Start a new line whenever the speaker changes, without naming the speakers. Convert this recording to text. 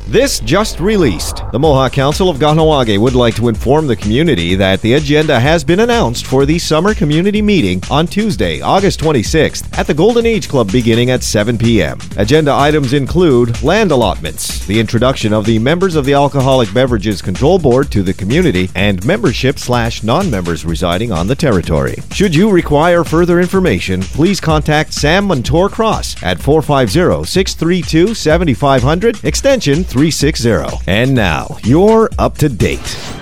This just released. The Mohawk Council of Kahnawake would like to inform the community that the agenda has been announced for the summer community meeting on Tuesday, August 26th at the Golden Age Club beginning at 7 p.m. Agenda items include land allotments, the introduction of the members of the Alcoholic Beverages Control Board to the community, and membership/non-members residing on the territory. Should you require further information, please contact Sam Montour Cross at 450-632-7500, extension 360. And now, you're up to date.